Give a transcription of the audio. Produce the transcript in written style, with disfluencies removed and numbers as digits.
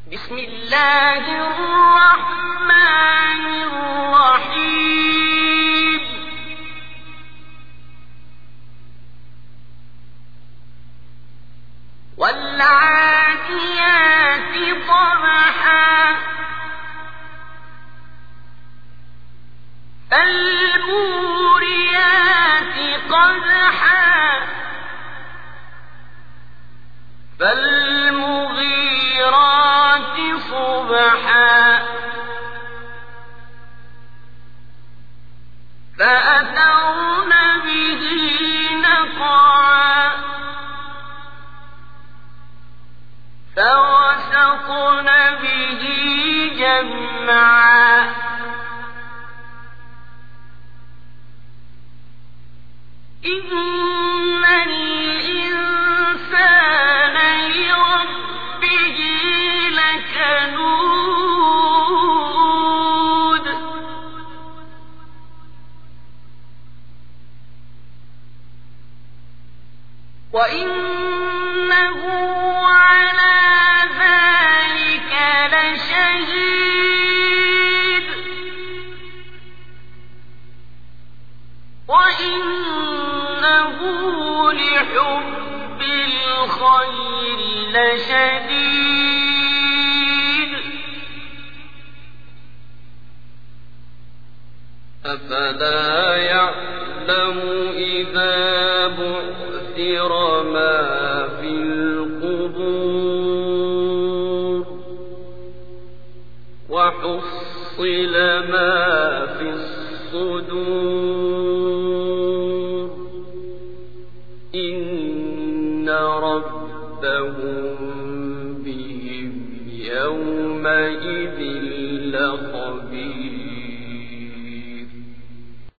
بسم الله الرحمن الرحيم والعاديات ضبحا فالموريات قدحا فالمغيرات صبحا فأثرن به نقعا فوسطن به جمعا إن الإنسان لربه لكنود وإنه على ذلك لشهيد وإنه لحب الخير لشديد أفلا يعلم إذا بعثر ما في القبور وحصل ما في الصدور إن ربهم بهم يومئذ لخبير